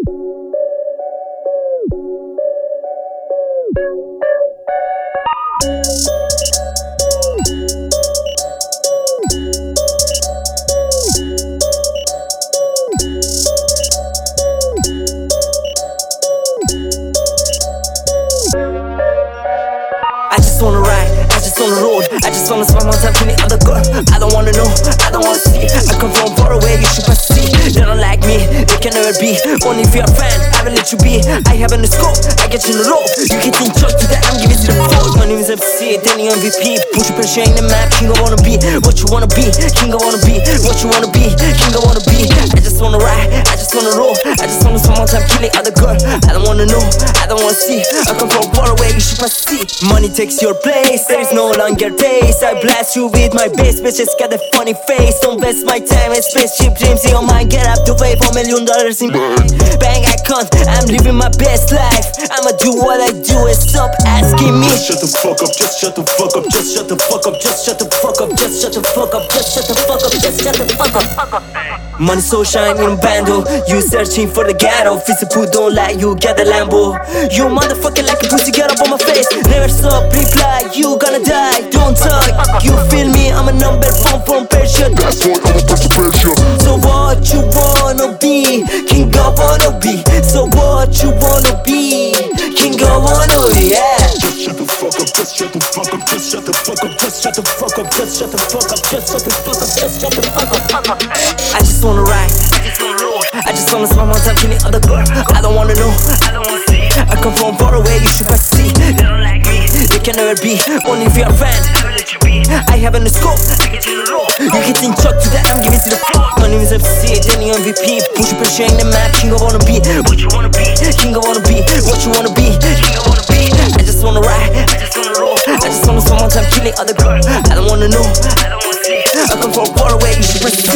I just wanna ride, I just wanna roll, I just wanna spend my time killing other girl. I don't wanna know, I don't wanna see. I come from far away, you should pass see. They don't like me, they can never be. Only if you're a fan, I will let you be. I have in the scope, I get you in the rope. You can think talk to that, I'm giving you the quote. My name is FC, Danny MVP. Put your pressure in the map, king I wanna be. What you wanna be, king I wanna be. What you wanna be, king I wanna be. I just wanna ride, I just wanna roll, I just wanna spend my time killing other girl. I don't wanna know, I don't wanna see. I come from far away, you should pass see. Money takes your place, there is no longer taste. I blast you with my bass, bitches got a funny face. Don't waste my time and spaceship dreams in your mind. Get up to wave for $1 million in bang icon. I'm living my best life, I'ma do what I do and stop asking me. Shut the fuck up, just shut the fuck up, just shut the fuck up, just shut the fuck up, just shut the fuck up, just shut the fuck up, just shut the fuck up. Money so shine in a bando, you searching for the ghetto. Physical don't lie, you get the Lambo. You motherfucker like a pussy, get up on my face. Never stop, reply, you gonna die. Don't talk, you feel me, I'm a number one from Persia. That's why I'm a bunch of pressure. So what you wanna be? King I wanna be. So what you wanna be? King I wanna be, yeah. Just shut the fuck up, just shut the fuck up, just shut the fuck up, just shut the fuck up, just shut the fuck up, just shut the fuck up, just shut the fuck up. I just wanna ride, I just wanna roll, I just wanna spend my time killing other girl. I don't wanna know, I don't wanna see. I come from far away, you should pass see. They don't like me, they can never be. Only if you're a fan, I will let you be. I have in the scope, I get you in the rope. You can think talk to that, I'm giving you the floor. My name is FC, Danny MVP. Push your pressure in the map, king I wanna be. What you wanna be, king I wanna be. What you wanna be, king I wanna be. I just wanna ride, I just wanna roll, I just wanna spend my time killing other girl. I don't wanna know, I don't wanna see. I come from far away, you should pass